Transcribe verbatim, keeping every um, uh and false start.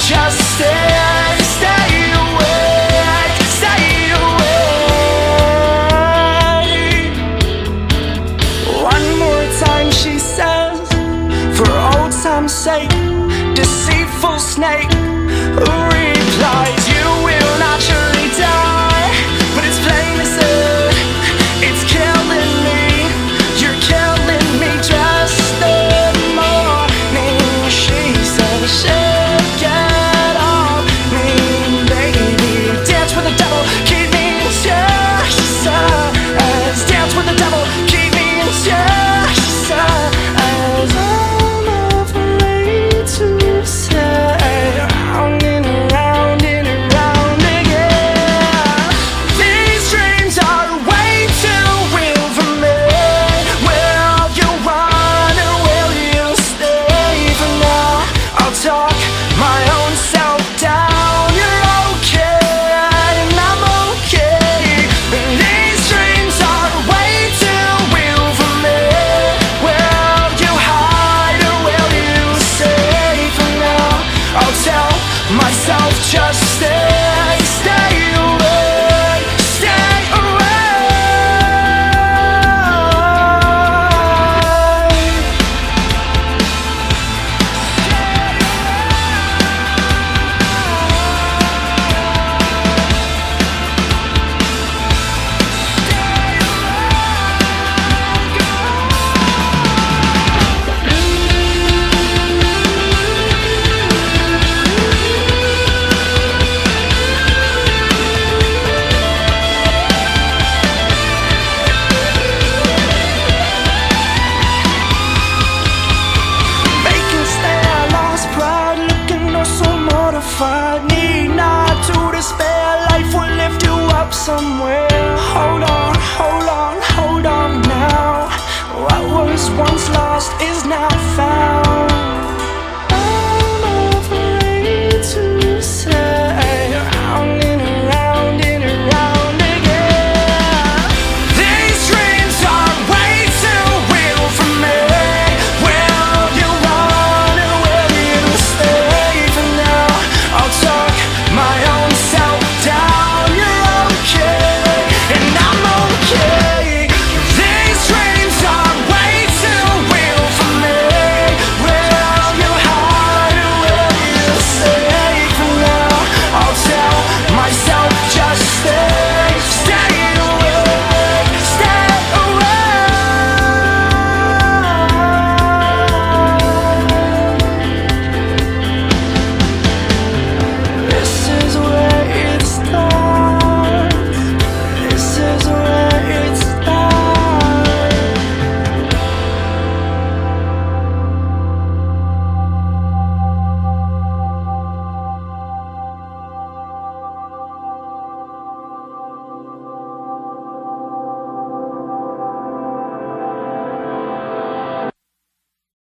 just stay, stay awake, stay awake. One more time she says, for old time's sake, deceitful snake, who replies, you will naturally die. But it's plain to say, it's killing me, you're killing me. Just the morning she said, shake it off me, baby. Dance with the devil, keep me in check, she says. Dance with the devil, keep me in check, she says. I'm afraid to say, round and around and around again. These dreams are way too real for me. Will you run or will you stay? For now, I'll talk my own self down. You're okay and I'm okay. These dreams are way too real for me. Will you hide or will you stay? For now, I'll tell myself just stay, stay away, stay away. Vacant stare, lost pride, looking oh so mortified. Need not to despair, life will lift you up somewhere. Hold on, hold on, hold on now. What was once lost